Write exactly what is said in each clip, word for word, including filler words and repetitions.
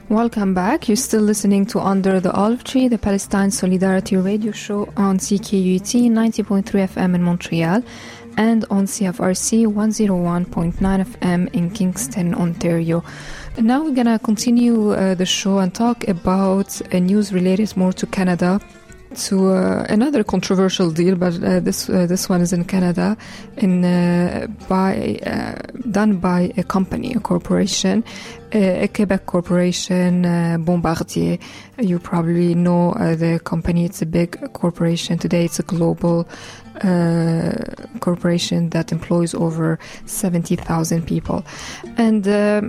Welcome back. You're still listening to Under the Olive Tree, the Palestine Solidarity radio show on C K U T ninety point three F M in Montreal and on C F R C one oh one point nine F M in Kingston, Ontario. And now we're going to continue uh, the show and talk about uh, news related more to Canada, to uh, another controversial deal, but uh, this uh, this one is in Canada, in uh, by uh, done by a company, a corporation, uh, a Quebec corporation, uh, Bombardier. You probably know uh, the company. It's a big corporation today. It's a global uh, corporation that employs over seventy thousand people, and. Um,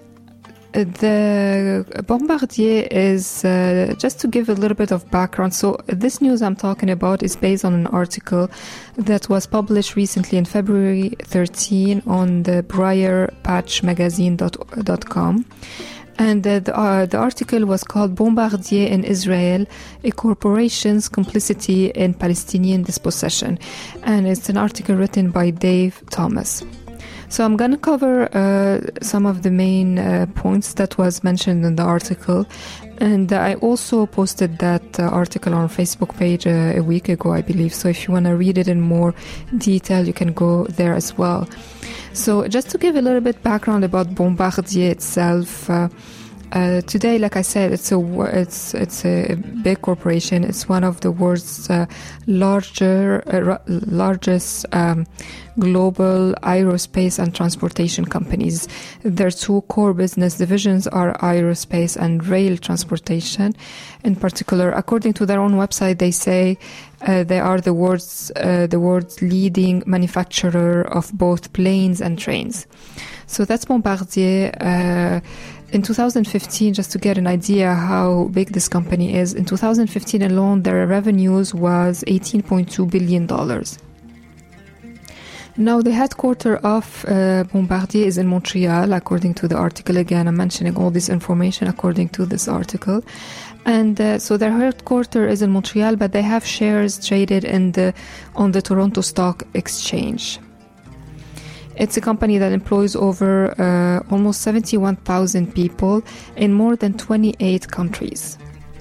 The Bombardier is, uh, just to give a little bit of background, so this news I'm talking about is based on an article that was published recently in February thirteenth on the briar patch magazine dot com. And uh, the, uh, the article was called Bombardier in Israel, a corporation's complicity in Palestinian dispossession. And it's an article written by Dave Thomas. So I'm going to cover uh, some of the main uh, points that was mentioned in the article. And I also posted that uh, article on our Facebook page uh, a week ago, I believe. So if you want to read it in more detail, you can go there as well. So just to give a little bit background about Bombardier itself, uh, Uh, today, like I said, it's a it's it's a big corporation. It's one of the world's uh, larger uh, largest um, global aerospace and transportation companies. Their two core business divisions are aerospace and rail transportation. In particular, according to their own website, they say uh, they are the world's uh, the world's leading manufacturer of both planes and trains. So that's Bombardier. Uh, In two thousand fifteen, just to get an idea how big this company is, in two thousand fifteen alone, their revenues was eighteen point two billion dollars. Now, the headquarters of uh, Bombardier is in Montreal, according to the article. Again, I'm mentioning all this information according to this article. And uh, so their headquarters is in Montreal, but they have shares traded in the on the Toronto Stock Exchange. It's a company that employs over uh, almost seventy-one thousand people in more than twenty-eight countries.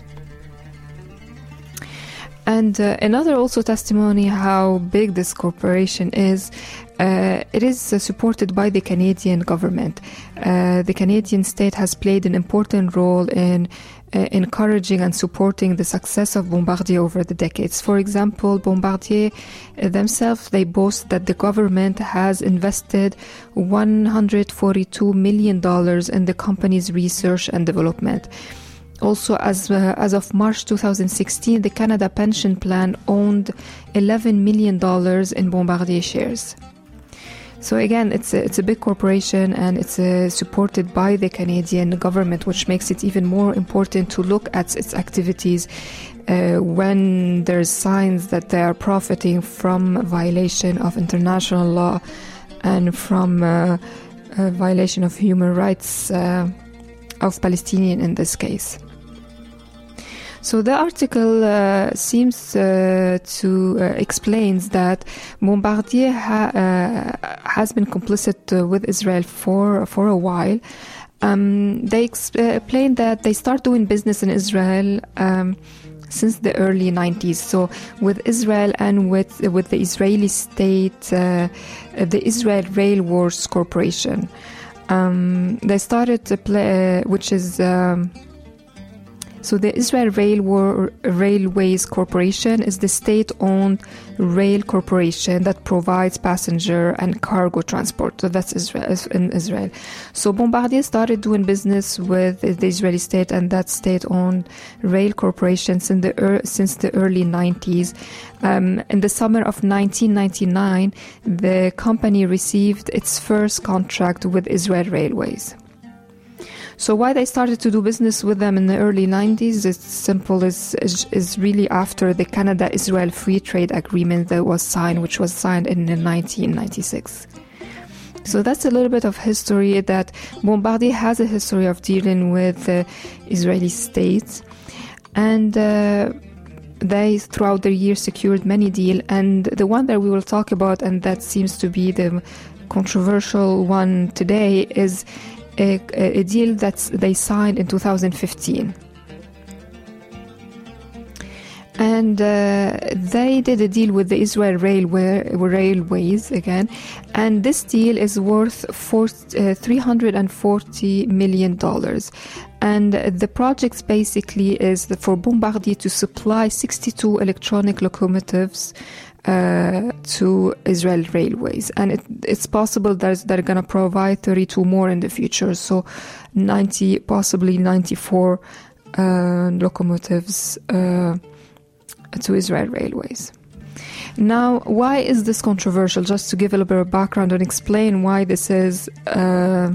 And uh, another also testimony how big this corporation is, uh, it is uh, supported by the Canadian government. Uh, the Canadian state has played an important role in uh, encouraging and supporting the success of Bombardier over the decades. For example, Bombardier uh, themselves, they boast that the government has invested one hundred forty-two million dollars in the company's research and development. Also, as uh, as of March two thousand sixteen, the Canada Pension Plan owned eleven million dollars in Bombardier shares. So again, it's a, it's a big corporation, and it's uh, supported by the Canadian government, which makes it even more important to look at its activities uh, when there's signs that they are profiting from violation of international law and from uh, a violation of human rights uh, of Palestinian in this case. So the article uh, seems uh, to uh, explains that Bombardier ha, uh, has been complicit uh, with Israel for for a while. Um, they explain that they start doing business in Israel um, since the early nineties. So with Israel and with with the Israeli state, uh, the Israel Railways Corporation. Um, they started to play, uh, which is. Um, So the Israel Railway, Railways Corporation is the state-owned rail corporation that provides passenger and cargo transport. So that's Israel, in Israel. So Bombardier started doing business with the Israeli state and that state-owned rail corporation since the, since the early nineties. Um, in the summer of nineteen ninety-nine, the company received its first contract with Israel Railways. So why they started to do business with them in the early nineties, it's simple, is, is, is really after the Canada-Israel Free Trade Agreement that was signed, which was signed in nineteen ninety-six. So that's a little bit of history, that Bombardier has a history of dealing with the Israeli state. And uh, they, throughout the years, secured many deals. And the one that we will talk about, and that seems to be the controversial one today, is a, a deal that they signed in two thousand fifteen. And uh, they did a deal with the Israel Railway, Railways again, and this deal is worth for, uh, three hundred forty million dollars. And the project basically is for Bombardier to supply sixty-two electronic locomotives uh, to Israel Railways. And it, it's possible that they're going to provide thirty-two more in the future, so ninety, possibly ninety-four uh, locomotives uh, to Israel Railways. Now, why is this controversial? Just to give a little bit of background and explain why this is uh,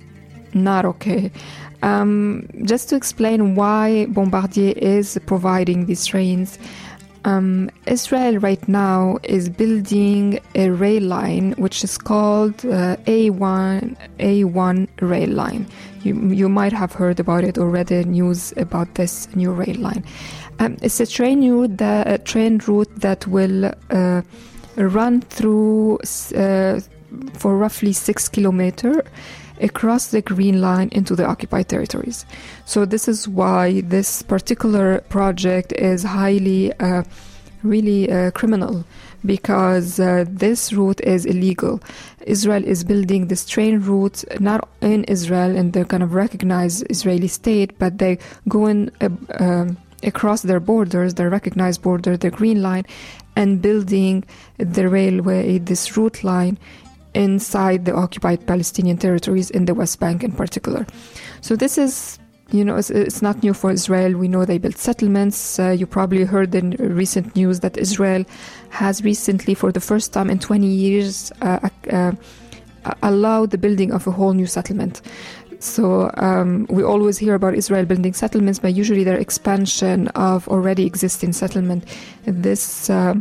not okay. Um, just to explain why Bombardier is providing these trains, um, Israel right now is building a rail line which is called uh, A one A one rail line. You, you might have heard about it or read the news about this new rail line. Um, it's a train route that, a train route that will uh, run through uh, for roughly six kilometers across the Green Line into the occupied territories. So this is why this particular project is highly, uh, really uh, criminal, because uh, this route is illegal. Israel is building this train route not in Israel, and they kind of recognize Israeli state, but they go in uh, um, across their borders, their recognized border, the Green Line, and building the railway, this route line, inside the occupied Palestinian territories in the West Bank in particular. So this is, you know, it's, it's not new for Israel. We know they built settlements. Uh, you probably heard in recent news that Israel has recently, for the first time in twenty years, uh, uh, allowed the building of a whole new settlement. So um, we always hear about Israel building settlements, but usually they're expansion of already existing settlement. This uh,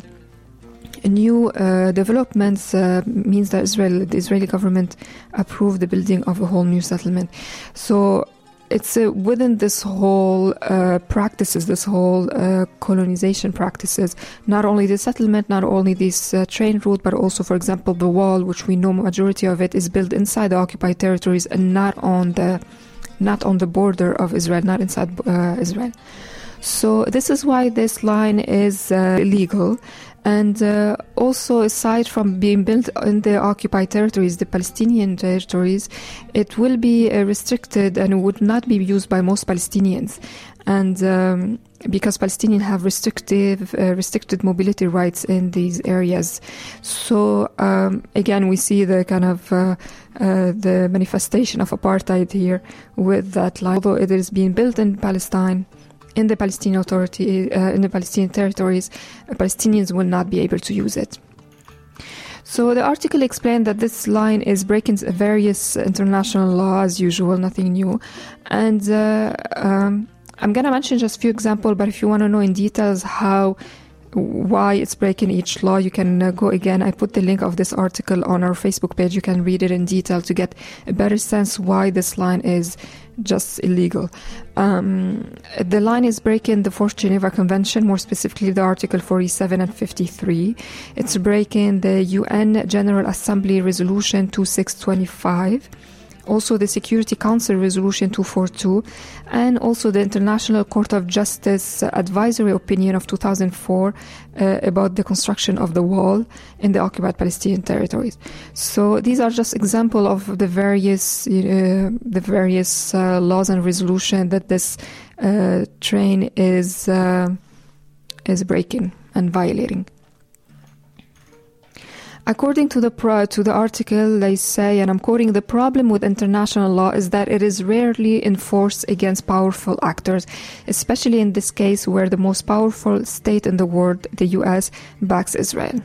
new uh, developments uh, means that Israel, the Israeli government approved the building of a whole new settlement. So it's uh, within this whole uh, practices, this whole uh, colonization practices, not only the settlement, not only this uh, train route, but also, for example, the wall, which we know majority of it is built inside the occupied territories and not on the, not on the border of Israel, not inside uh, Israel. So this is why this line is uh, illegal. And uh, also, aside from being built in the occupied territories, the Palestinian territories, it will be uh, restricted and would not be used by most Palestinians. And um, because Palestinians have restrictive, uh, restricted mobility rights in these areas. So um, again, we see the kind of uh, uh, the manifestation of apartheid here with that line. Although it is being built in Palestine, in the Palestinian Authority, uh, in the Palestinian territories, uh, Palestinians will not be able to use it. So the article explained that this line is breaking various international laws, as usual, nothing new. And uh, um, I'm going to mention just a few examples, but if you want to know in details how, why it's breaking each law, you can uh, go again. I put the link of this article on our Facebook page. You can read it in detail to get a better sense why this line is just illegal. Um, the line is breaking the Fourth Geneva Convention, more specifically the Article forty-seven and fifty-three. It's breaking the U N General Assembly Resolution twenty-six twenty-five. Also the Security Council Resolution two forty-two, and also the International Court of Justice advisory opinion of two thousand four uh, about the construction of the wall in the occupied Palestinian territories. So these are just examples of the various uh, the various uh, laws and resolutions that this uh, train is uh, is breaking and violating. According to the pro- to the article, they say, and I'm quoting, the problem with international law is that it is rarely enforced against powerful actors, especially in this case where the most powerful state in the world, the U S, backs Israel.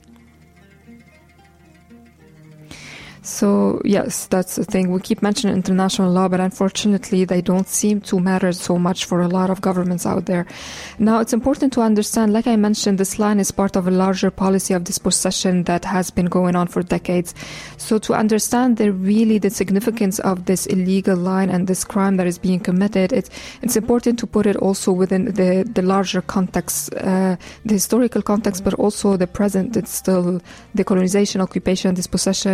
So, yes, that's the thing. We keep mentioning international law, but unfortunately, they don't seem to matter so much for a lot of governments out there. Now, it's important to understand, like I mentioned, this line is part of a larger policy of dispossession that has been going on for decades. So, to understand the really the significance of this illegal line and this crime that is being committed, it's, it's important to put it also within the, the larger context, uh, the historical context, but also the present. It's still the colonization, occupation, dispossession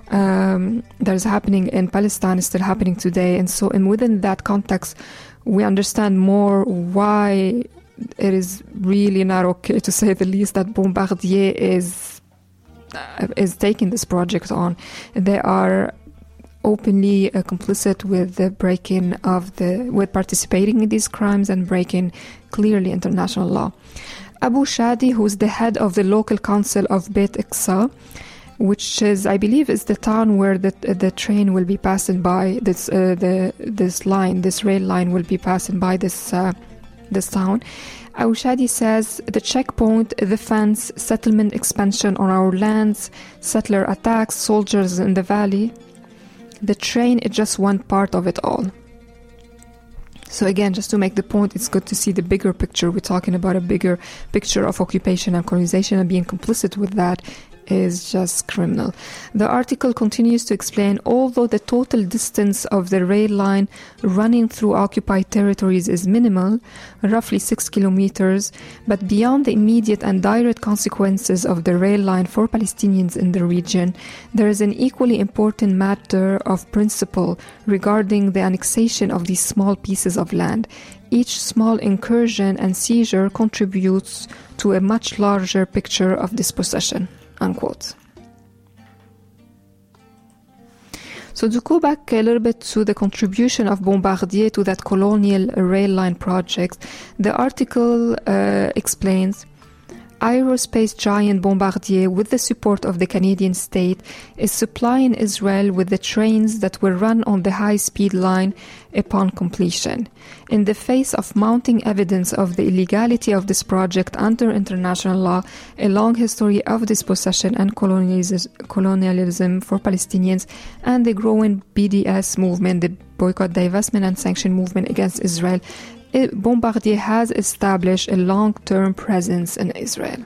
um, that is happening in Palestine is still happening today. And so, and within that context, we understand more why it is really not okay, to say the least, that Bombardier is uh, is taking this project on. They are openly uh, complicit with the breaking of the, with participating in these crimes and breaking clearly international law. Abu Shadi, who is the head of the local council of Beit Iqsa, which is, I believe, is the town where the the train will be passing by. This uh, the this line, this rail line, will be passing by this uh, this town. Abu Shadi says the checkpoint, the fence, settlement expansion on our lands, settler attacks, soldiers in the valley. The train is just one part of it all. So again, just to make the point, it's good to see the bigger picture. We're talking about a bigger picture of occupation and colonization, and being complicit with that is just criminal. The article continues to explain, although the total distance of the rail line running through occupied territories is minimal, roughly six kilometers, but beyond the immediate and direct consequences of the rail line for Palestinians in the region, there is an equally important matter of principle regarding the annexation of these small pieces of land. Each small incursion and seizure contributes to a much larger picture of dispossession. Unquote. So to go back a little bit to the contribution of Bombardier to that colonial rail line project, the article uh, explains, aerospace giant Bombardier, with the support of the Canadian state, is supplying Israel with the trains that will run on the high-speed line upon completion. In the face of mounting evidence of the illegality of this project under international law, a long history of dispossession and colonialism for Palestinians, and the growing B D S movement, the boycott, divestment and sanction movement against Israel, Bombardier has established a long-term presence in Israel.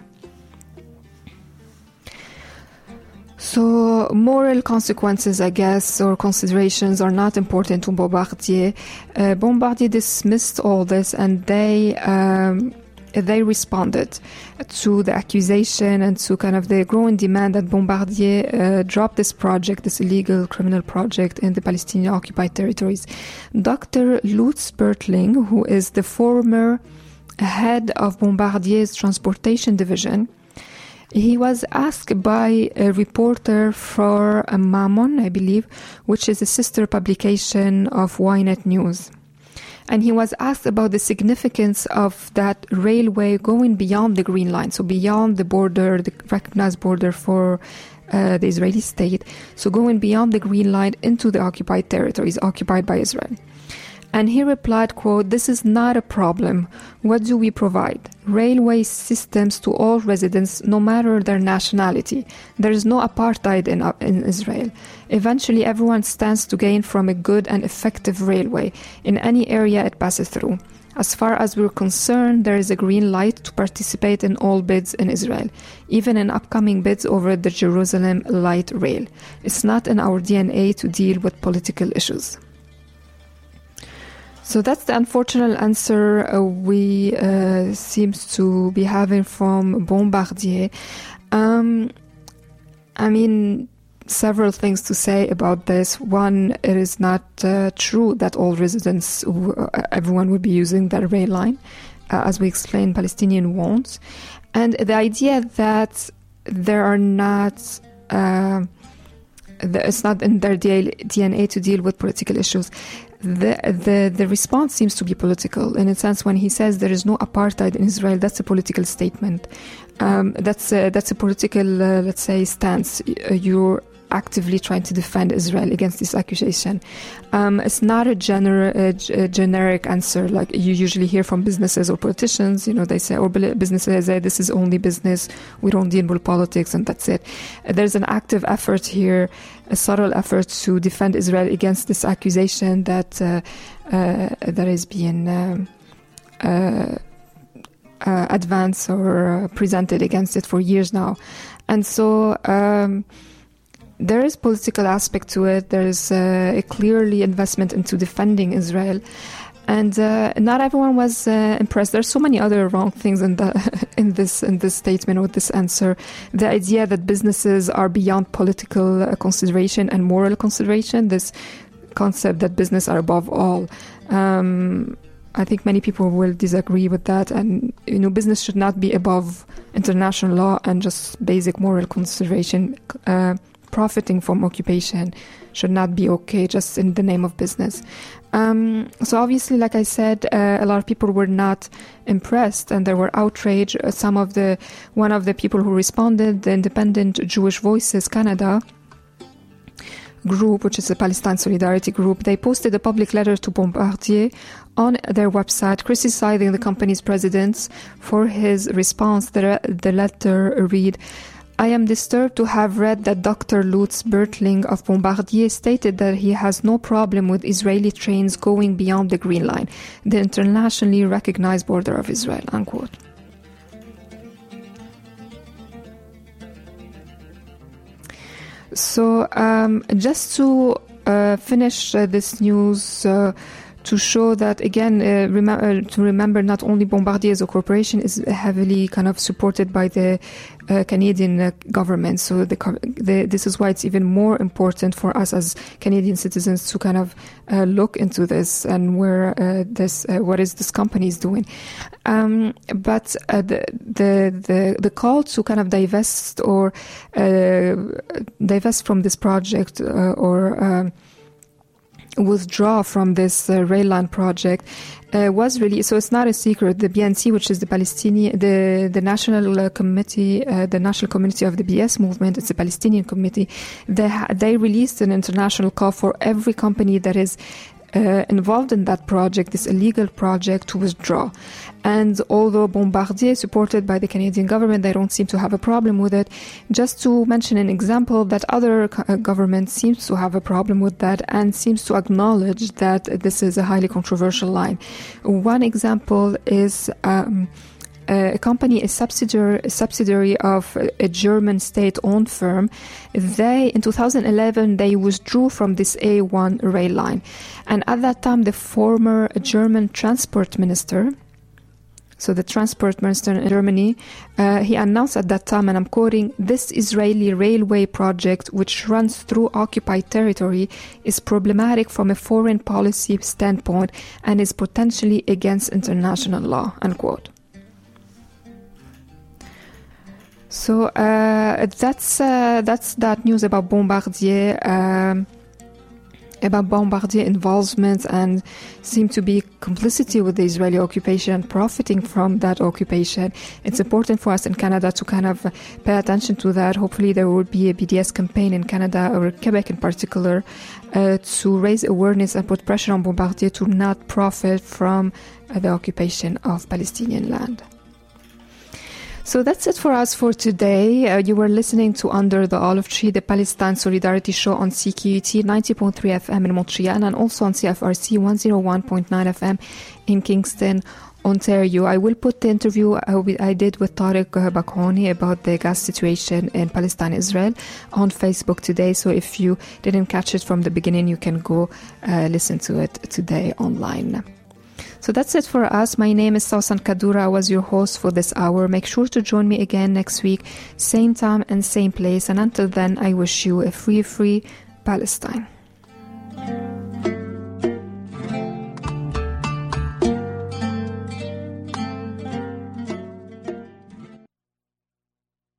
So moral consequences, I guess, or considerations are not important to Bombardier. Uh, Bombardier dismissed all this, and they um, they responded to the accusation and to kind of the growing demand that Bombardier uh, drop this project, this illegal criminal project in the Palestinian occupied territories. Doctor Lutz Bertling, who is the former head of Bombardier's transportation division, he was asked by a reporter for Mammon, I believe, which is a sister publication of Ynet News. And he was asked about the significance of that railway going beyond the Green Line, so beyond the border, the recognized border for uh, the Israeli state, so going beyond the Green Line into the occupied territories occupied by Israel. And he replied, quote, "This is not a problem. What do we provide? Railway systems to all residents, no matter their nationality. There is no apartheid in, in Israel. Eventually, everyone stands to gain from a good and effective railway in any area it passes through. As far as we're concerned, there is a green light to participate in all bids in Israel, even in upcoming bids over the Jerusalem light rail. It's not in our D N A to deal with political issues." So that's the unfortunate answer uh, we uh, seems to be having from Bombardier. Um, I mean, several things to say about this. One, it is not uh, true that all residents, uh, everyone would be using that rail line. Uh, as we explained, Palestinian won't. And the idea that there are not... Uh, it's not in their D N A to deal with political issues. The, the the response seems to be political, in a sense. When he says there is no apartheid in Israel, that's a political statement. Um, that's a, that's a political, uh, let's say, stance. You're actively trying to defend Israel against this accusation. Um, it's not a, gener- a, g- a generic answer like you usually hear from businesses or politicians. You know, they say, or businesses say, this is only business, we don't deal with politics, and that's it. There's an active effort here, a subtle effort to defend Israel against this accusation that uh, uh, that is being um, uh, uh, advanced or uh, presented against it for years now. And so um, there is political aspect to it. There is uh, a clearly investment into defending Israel. And uh, not everyone was uh, impressed. There's so many other wrong things in the in this in this statement or this answer. The idea that businesses are beyond political uh, consideration and moral consideration. This concept that business are above all. Um, I think many people will disagree with that, and you know, business should not be above international law and just basic moral consideration. Uh, profiting from occupation should not be okay just in the name of business. Um, so obviously, like I said, uh, a lot of people were not impressed, and there were outrage. Uh, some of the one of the people who responded, the Independent Jewish Voices Canada group, which is a Palestine solidarity group, they posted a public letter to Bombardier on their website criticizing the company's president for his response. The, the letter read, I am disturbed to have read that Doctor Lutz Bertling of Bombardier stated that he has no problem with Israeli trains going beyond the Green Line, the internationally recognized border of Israel, unquote. So um, just to uh, finish uh, this news, uh, to show that, again, uh, rem- uh, to remember not only Bombardier as a corporation is heavily kind of supported by the uh, Canadian uh, government. So the, the, this is why it's even more important for us as Canadian citizens to kind of uh, look into this and where uh, this, uh, what is this company is doing. Um, but uh, the, the the the call to kind of divest or uh, divest from this project uh, or um, withdraw from this uh, rail line project uh, was really, so it's not a secret. The B N C, which is the Palestinian, the the national uh, committee, uh, the national community of the B S movement, it's a Palestinian committee. They ha- they released an international call for every company that is Uh, involved in that project, this illegal project, to withdraw. And although Bombardier is supported by the Canadian government, they don't seem to have a problem with it. Just to mention an example, that other uh, government seems to have a problem with that and seems to acknowledge that this is a highly controversial line. One example is um, a company, a subsidiary, a subsidiary of a German state-owned firm. They, in two thousand eleven, they withdrew from this A one rail line. And at that time, the former German transport minister, so the transport minister in Germany, uh, he announced at that time, and I'm quoting, "This Israeli railway project, which runs through occupied territory, is problematic from a foreign policy standpoint and is potentially against international law," unquote. So uh, that's uh, that's that news about Bombardier, um, about Bombardier involvement and seem to be complicity with the Israeli occupation and profiting from that occupation. It's important for us in Canada to kind of pay attention to that. Hopefully there will be a B D S campaign in Canada, or Quebec in particular, uh, to raise awareness and put pressure on Bombardier to not profit from uh, the occupation of Palestinian land. So that's it for us for today. Uh, you were listening to Under the Olive Tree, the Palestine Solidarity Show on C Q U T ninety point three F M in Montreal and also on C F R C one oh one point nine F M in Kingston, Ontario. I will put the interview I did with Tariq Bakhoni about the gas situation in Palestine, Israel on Facebook today. So if you didn't catch it from the beginning, you can go uh, listen to it today online. So that's it for us. My name is Sausan Kadura. I was your host for this hour. Make sure to join me again next week, same time and same place. And until then, I wish you a free, free Palestine.